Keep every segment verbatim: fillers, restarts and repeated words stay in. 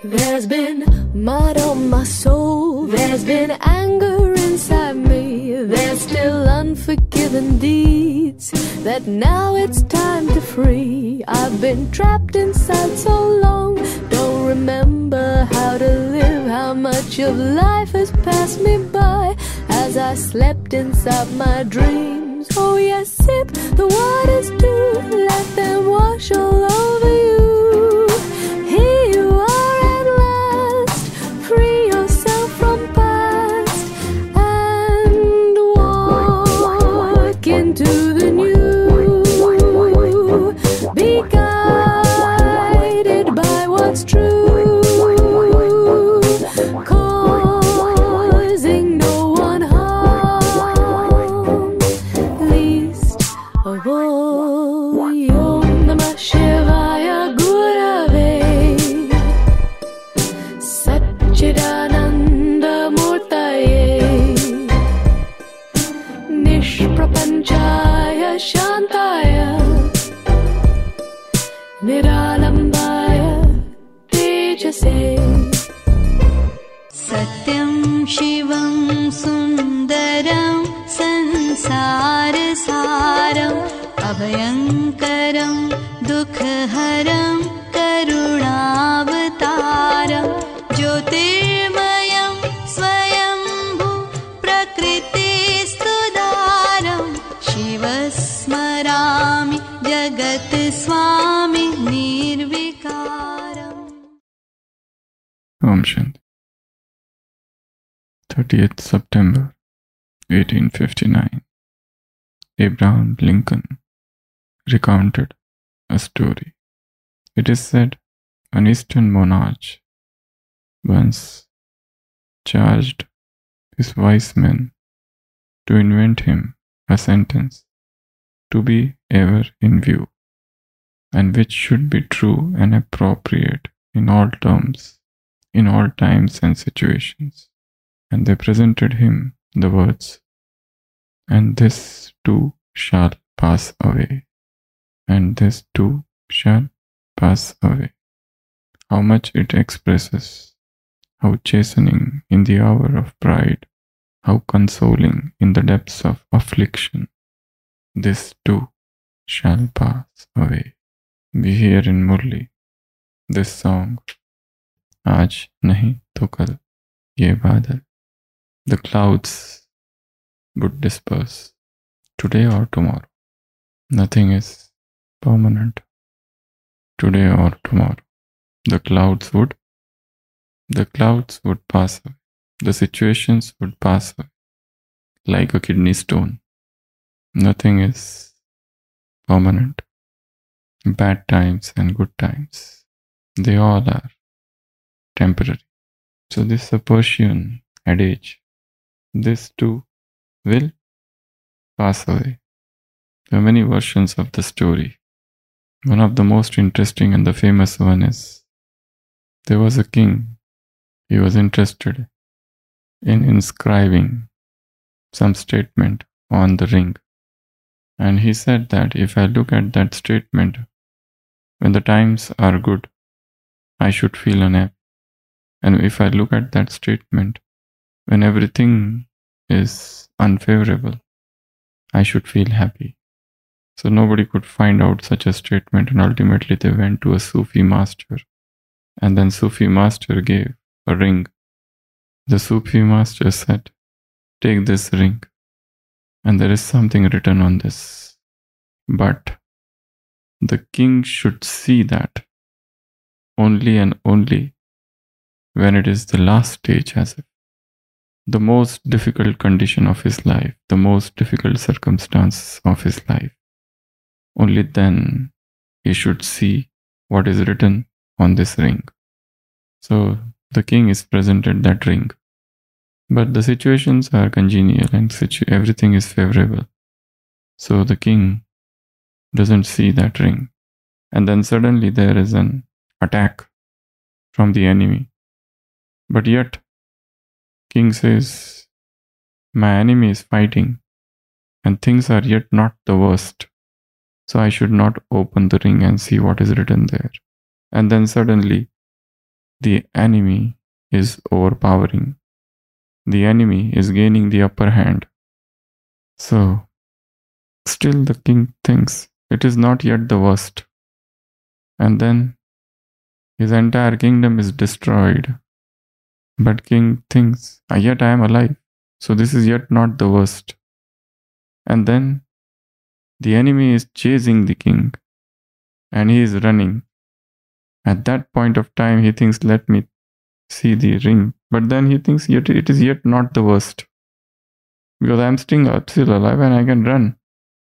There's been mud on my soul, there's been anger inside me, there's still unforgiven deeds that now it's time to free. I've been trapped inside so long, don't remember how to live, how much of life has passed me by as I slept inside my dreams. Oh yes, sip the waters too, let them wash all over you. Here you are at last, free yourself from past and walk into the new. Be guided by what's true, causing no one harm, least of all. Om Namah Shivaya Gurave Satchidananda Murtaye Nishprapanchaya Shantaya Niralambaya Tejase. Satyam Shivam Sundaram Sansarasaram Abhayankaram Dukhaharam Karunavataram Jyotirmayam Swayambhu Prakritistudaram Shivasmarami Jagat Swami Nirvikaram. Om Shanti. thirtieth September eighteen fifty-nine. Abraham Lincoln recounted a story. It is said an Eastern monarch once charged his wise men to invent him a sentence to be ever in view, and which should be true and appropriate in all terms, in all times and situations. And they presented him the words, "And this too shall pass away, and this too shall pass away." How much it expresses, how chastening in the hour of pride, how consoling in the depths of affliction. This too shall pass away. We hear in Murli this song, Aaj nahi to kal ye badal. The clouds would disperse today or tomorrow. Nothing is permanent today or tomorrow. The clouds would, the clouds would pass away. The situations would pass away like a kidney stone. Nothing is permanent. Bad times and good times, they all are temporary. So this is a Persian adage. This too will pass away. There are many versions of the story. One of the most interesting and the famous one is, there was a king. He was interested in inscribing some statement on the ring. And he said that if I look at that statement, when the times are good, I should feel unhappy. And if I look at that statement, when everything is unfavorable, I should feel happy. So nobody could find out such a statement, and ultimately they went to a Sufi master. And then Sufi master gave a ring. The Sufi master said, "Take this ring, and there is something written on this. But the king should see that only and only when it is the last stage, as if the most difficult condition of his life, the most difficult circumstances of his life. Only then he should see what is written on this ring." So the king is presented that ring. But the situations are congenial and situ- everything is favorable. So the king doesn't see that ring. And then suddenly there is an attack from the enemy. But yet, king says, my enemy is fighting and things are yet not the worst. So I should not open the ring and see what is written there. And then suddenly, the enemy is overpowering. The enemy is gaining the upper hand. So, still the king thinks it is not yet the worst. And then his entire kingdom is destroyed. But king thinks, yet I am alive. So this is yet not the worst. And then the enemy is chasing the king. And he is running. At that point of time, he thinks, let me see the ring. But then he thinks, yet it is yet not the worst. Because I am still, still alive and I can run.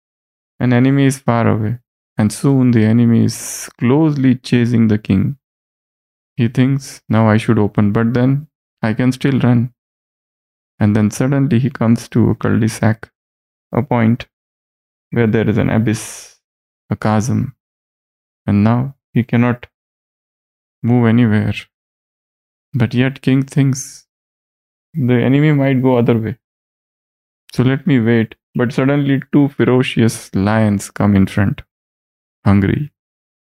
An enemy is far away. And soon the enemy is closely chasing the king. He thinks, now I should open. But then I can still run. And then suddenly he comes to a cul-de-sac. A point where there is an abyss. A chasm. And now he cannot move anywhere. But yet king thinks the enemy might go other way. So let me wait. But suddenly two ferocious lions come in front, hungry.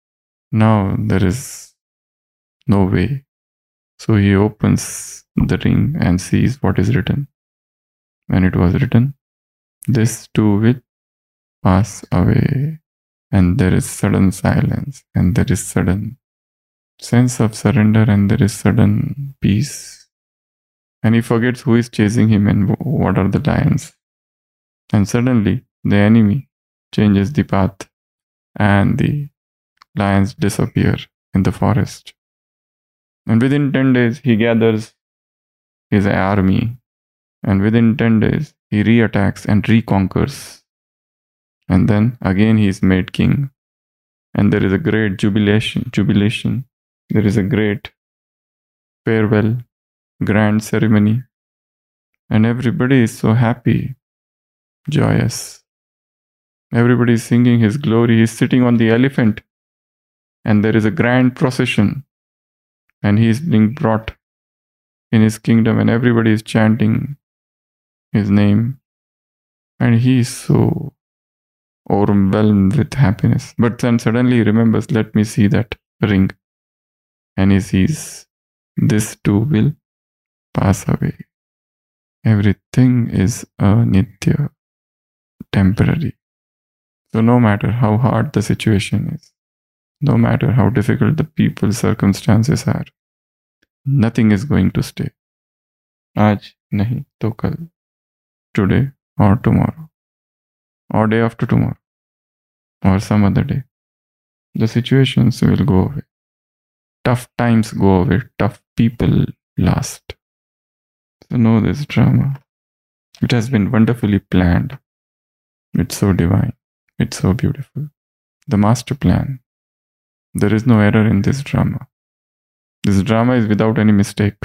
Now there is no way. So he opens the ring and sees what is written. And it was written, this too will pass away. And there is sudden silence, and there is sudden sense of surrender, and there is sudden peace. And he forgets who is chasing him and what are the lions. And suddenly the enemy changes the path and the lions disappear in the forest. And within ten days he gathers his army, and within ten days he reattacks and reconquers. And then again he is made king. And there is a great jubilation, jubilation. There is a great farewell, grand ceremony. And everybody is so happy, joyous. Everybody is singing his glory. He is sitting on the elephant. And there is a grand procession. And he is being brought in his kingdom. And everybody is chanting his name. And he is so overwhelmed with happiness. But then suddenly he remembers, let me see that ring. And he sees, this too will pass away. Everything is a nitya, temporary. So no matter how hard the situation is, no matter how difficult the people's circumstances are, nothing is going to stay. Aaj nahi to kal. Today or tomorrow. Or day after tomorrow, or some other day. The situations will go away. Tough times go away. Tough people last. So know this drama. It has been wonderfully planned. It's so divine. It's so beautiful. The master plan. There is no error in this drama. This drama is without any mistake.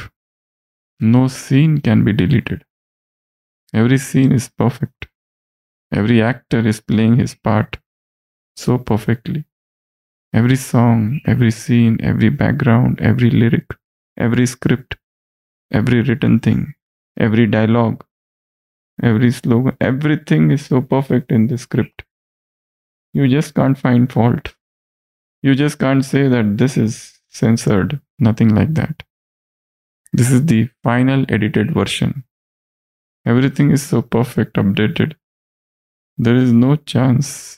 No scene can be deleted. Every scene is perfect. Every actor is playing his part so perfectly. Every song, every scene, every background, every lyric, every script, every written thing, every dialogue, every slogan, everything is so perfect in the script. You just can't find fault. You just can't say that this is censored. Nothing like that. This is the final edited version. Everything is so perfect, updated. There is no chance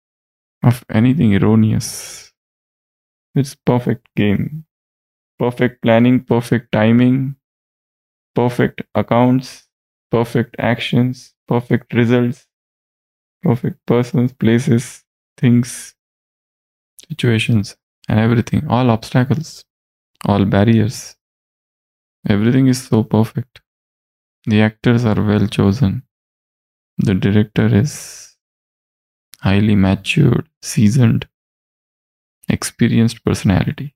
of anything erroneous. It's perfect game. Perfect planning, perfect timing, perfect accounts, perfect actions, perfect results, perfect persons, places, things, situations, and everything. All obstacles, all barriers. Everything is so perfect. The actors are well chosen. The director is highly matured, seasoned, experienced personality.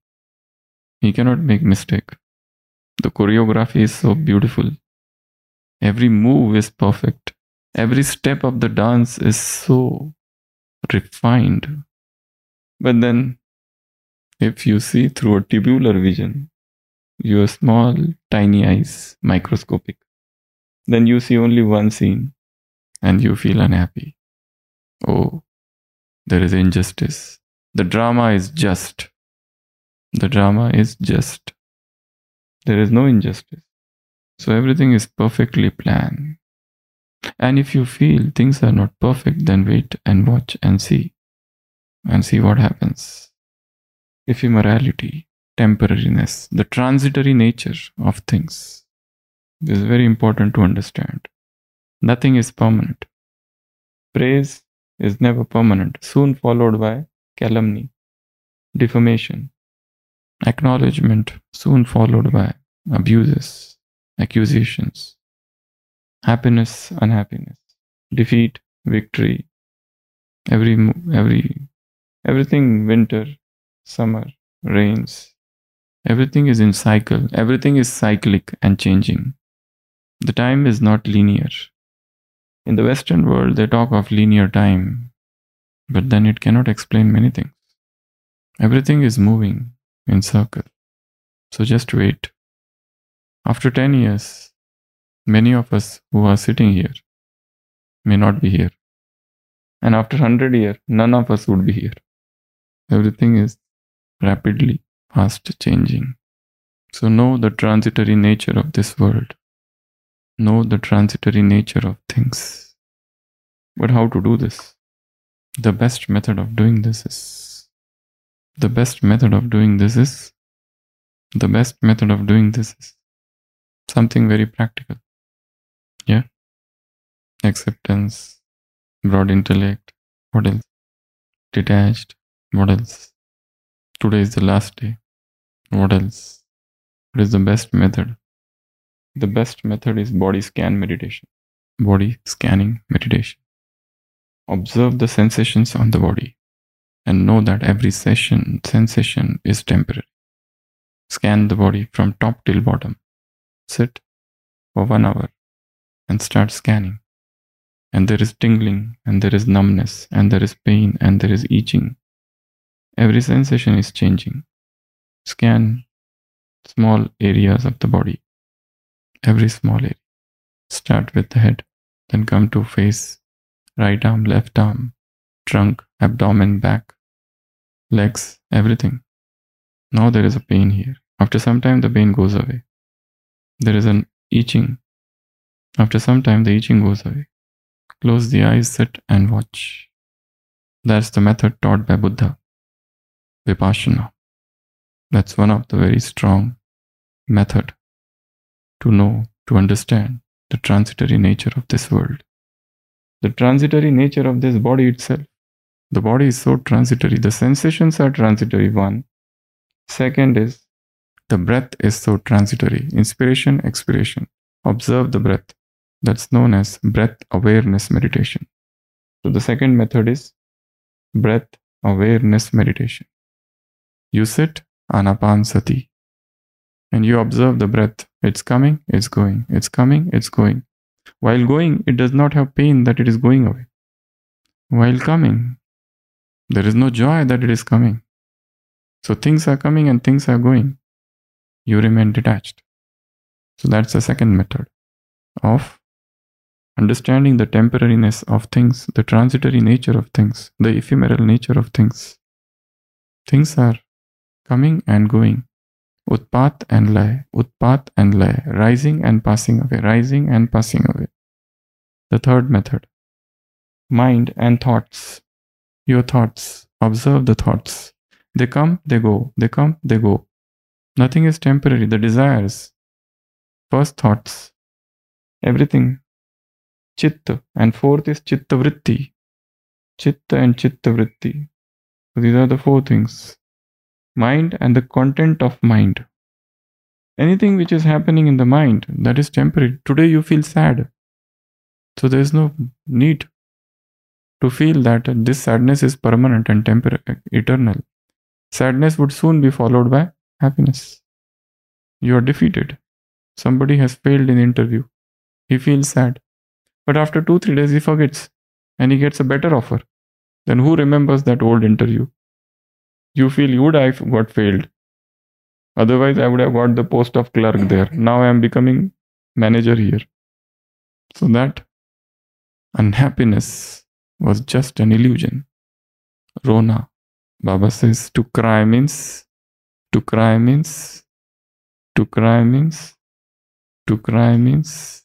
He cannot make mistake. The choreography is so beautiful. Every move is perfect. Every step of the dance is so refined. But then, if you see through a tubular vision, your small, tiny eyes, microscopic, then you see only one scene. And you feel unhappy. Oh, there is injustice. The drama is just. The drama is just. There is no injustice. So everything is perfectly planned. And if you feel things are not perfect, then wait and watch and see. And see what happens. Ephemerality, temporariness, the transitory nature of things. This is very important to understand. Nothing is permanent. Praise is never permanent, soon followed by calumny, defamation, acknowledgement, soon followed by abuses, accusations, happiness, unhappiness, defeat, victory, every every everything, winter, summer, rains, everything is in cycle, everything is cyclic and changing. The time is not linear. In the Western world, they talk of linear time, but then it cannot explain many things. Everything is moving in circle. So just wait. After ten years, many of us who are sitting here may not be here. And after one hundred years, none of us would be here. Everything is rapidly, fast changing. So know the transitory nature of this world. Know the transitory nature of things. But how to do this? The best method of doing this is the best method of doing this is the best method of doing this is something very practical. Yeah? Acceptance, broad intellect, what else? Detached, what else? Today is the last day. What else? What is the best method? The best method is body scan meditation. Body scanning meditation. Observe the sensations on the body and know that every session, sensation is temporary. Scan the body from top till bottom. Sit for one hour and start scanning. And there is tingling, and there is numbness, and there is pain, and there is itching. Every sensation is changing. Scan small areas of the body. Every small area. Start with the head, then come to face, right arm, left arm, trunk, abdomen, back, legs, everything. Now there is a pain here. After some time, the pain goes away. There is an itching. After some time, the itching goes away. Close the eyes, sit and watch. That's the method taught by Buddha. Vipassana. That's one of the very strong method to know, to understand the transitory nature of this world. The transitory nature of this body itself. The body is so transitory. The sensations are transitory, one. Second is, the breath is so transitory. Inspiration, expiration. Observe the breath. That's known as breath awareness meditation. So the second method is breath awareness meditation. You sit, anapanasati, and you observe the breath. It's coming, it's going. It's coming, it's going. While going, it does not have pain that it is going away. While coming, there is no joy that it is coming. So things are coming and things are going. You remain detached. So that's the second method of understanding the temporariness of things, the transitory nature of things, the ephemeral nature of things. Things are coming and going. Utpat and lay, utpat and lay, rising and passing away, rising and passing away. The third method, mind and thoughts. Your thoughts, observe the thoughts. They come, they go, they come, they go. Nothing is temporary. The desires, first thoughts, everything. Chitta, and fourth is chitta vritti. Chitta and chitta vritti. So these are the four things. Mind and the content of mind. Anything which is happening in the mind, that is temporary. Today you feel sad. So there is no need to feel that this sadness is permanent and temporary, eternal. Sadness would soon be followed by happiness. You are defeated. Somebody has failed in interview. He feels sad. But after two, three days he forgets and he gets a better offer. Then who remembers that old interview? You feel you would have got failed. Otherwise I would have got the post of clerk there. Now I am becoming manager here. So that unhappiness was just an illusion. Rona. Baba says to cry means, to cry means To cry means, to cry means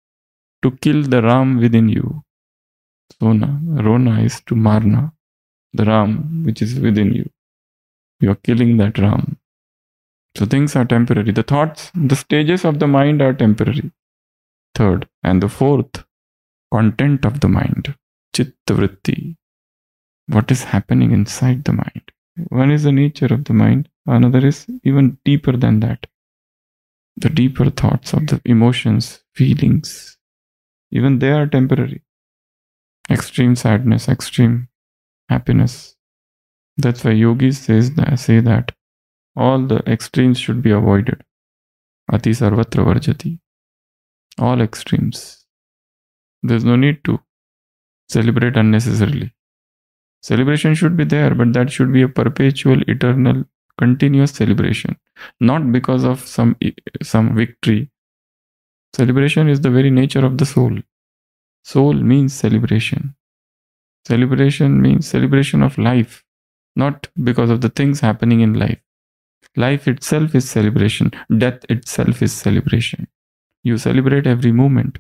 to kill the Ram within you. Sona, Rona is to marna, the Ram which is within you. You are killing that Ram. So things are temporary. The thoughts, the stages of the mind are temporary. Third. And the fourth, content of the mind. Chitta vritti. What is happening inside the mind? One is the nature of the mind. Another is even deeper than that. The deeper thoughts of the emotions, feelings. Even they are temporary. Extreme sadness, extreme happiness. That's why yogis says that, say that all the extremes should be avoided. Ati sarvatra varjati. All extremes. There's no need to celebrate unnecessarily. Celebration should be there, but that should be a perpetual, eternal, continuous celebration. Not because of some, some victory. Celebration is the very nature of the soul. Soul means celebration. Celebration means celebration of life, not because of the things happening in life. Life itself is celebration. Death itself is celebration. You celebrate every moment.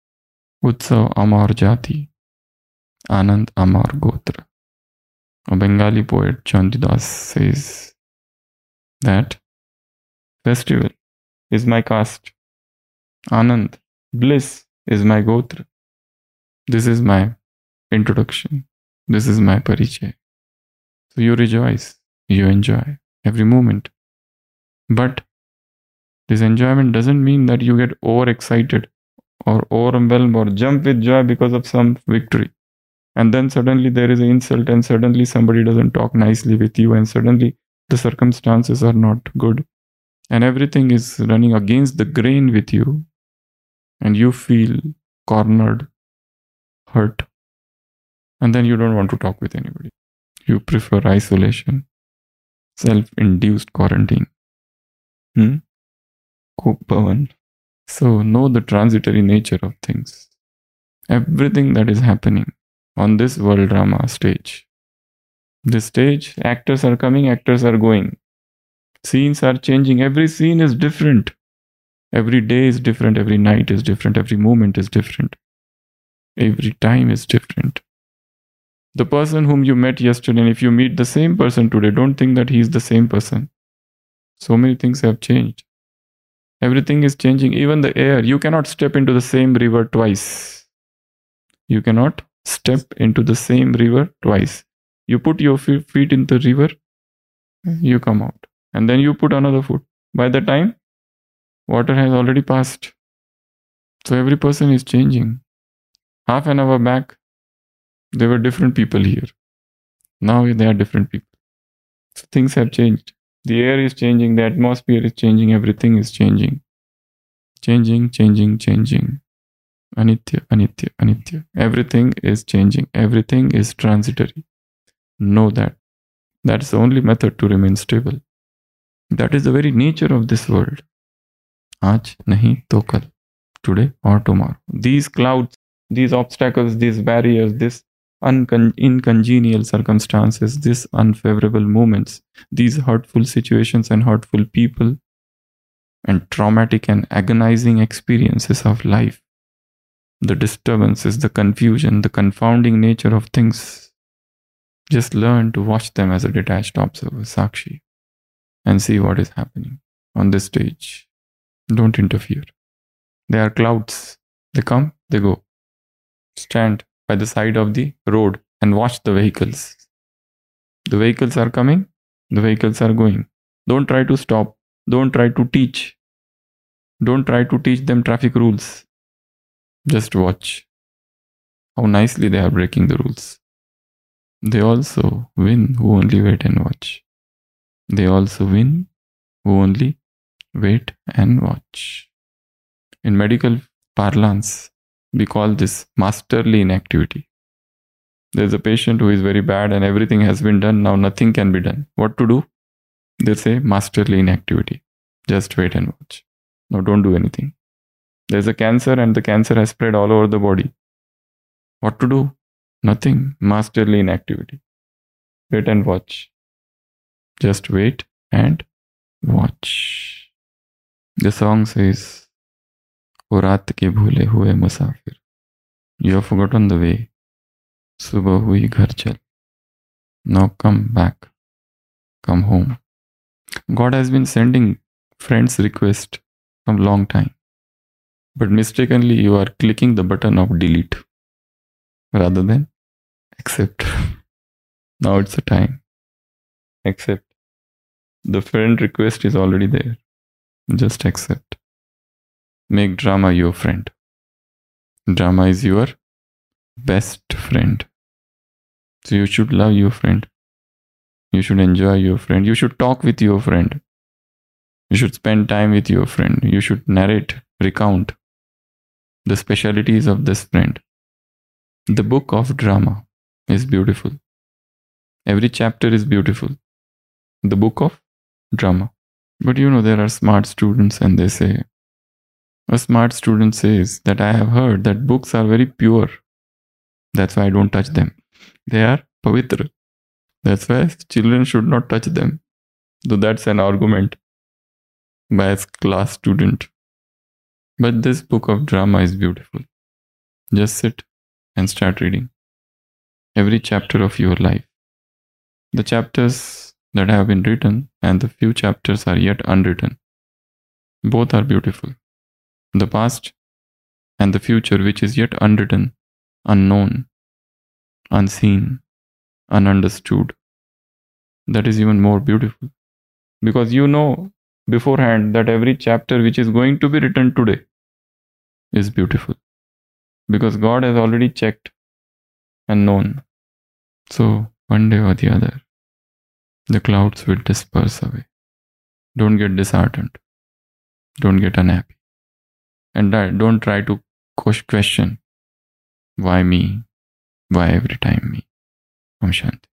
Utsav Amar Jati, Anand Amar Gotra. A Bengali poet, Chandidas, says that festival is my caste. Anand, bliss, is my gotra. This is my introduction. This is my parichay. So you rejoice, you enjoy every moment. But this enjoyment doesn't mean that you get overexcited or overwhelmed or jump with joy because of some victory. And then suddenly there is an insult and suddenly somebody doesn't talk nicely with you and suddenly the circumstances are not good. And everything is running against the grain with you. And you feel cornered, hurt. And then you don't want to talk with anybody. You prefer isolation, self-induced quarantine. Hmm? Kopavan. So know the transitory nature of things. Everything that is happening on this world drama stage. This stage, actors are coming, actors are going. Scenes are changing. Every scene is different. Every day is different. Every night is different. Every moment is different. Every time is different. The person whom you met yesterday, and if you meet the same person today, don't think that he is the same person. So many things have changed. Everything is changing. Even the air. You cannot step into the same river twice. You cannot step into the same river twice. You put your feet in the river, you come out. And then you put another foot. By the time, water has already passed. So every person is changing. Half an hour back, there were different people here. Now they are different people. So things have changed. The air is changing, the atmosphere is changing, everything is changing. Changing, changing, changing. Anitya, anitya, anitya. Everything is changing. Everything is transitory. Know that. That's the only method to remain stable. That is the very nature of this world. Aaj nahi to kal. Today or tomorrow. These clouds, these obstacles, these barriers, this uncon- incongenial circumstances, these unfavorable moments, these hurtful situations and hurtful people, and traumatic and agonizing experiences of life, the disturbances, the confusion, the confounding nature of things. Just learn to watch them as a detached observer, Sakshi, and see what is happening on this stage. Don't interfere. They are clouds. They come, they go. Stand by the side of the road and watch the vehicles. The vehicles are coming, the vehicles are going. Don't try to stop. Don't try to teach. Don't try to teach them traffic rules. Just watch how nicely they are breaking the rules. They also win who only wait and watch. They also win who only wait and watch. In medical parlance, we call this masterly inactivity. There's a patient who is very bad and everything has been done. Now nothing can be done. What to do? They say masterly inactivity. Just wait and watch. No, don't do anything. There's a cancer and the cancer has spread all over the body. What to do? Nothing. Masterly inactivity. Wait and watch. Just wait and watch. The song says, O raat ke bhule hue musafir, you have forgotten the way. Subah hui ghar chal. Now come back. Come home. God has been sending friends request from long time. But mistakenly you are clicking the button of delete rather than accept. Now it's the time. Accept. The friend request is already there. Just accept. Make drama your friend. Drama is your best friend. So you should love your friend. You should enjoy your friend. You should talk with your friend. You should spend time with your friend. You should narrate, recount the specialities of this friend. The book of drama is beautiful. Every chapter is beautiful. The book of drama. But you know, there are smart students and they say, a smart student says that I have heard that books are very pure. That's why I don't touch them. They are pavitra. That's why children should not touch them. Though that's an argument by a class student. But this book of drama is beautiful. Just sit and start reading. Every chapter of your life. The chapters that have been written and the few chapters are yet unwritten. Both are beautiful. The past and the future which is yet unwritten, unknown, unseen, ununderstood. That is even more beautiful. Because you know beforehand that every chapter which is going to be written today is beautiful. Because God has already checked and known. So one day or the other, the clouds will disperse away. Don't get disheartened. Don't get unhappy. And don't try to question, why me? Why every time me? Om Shanti.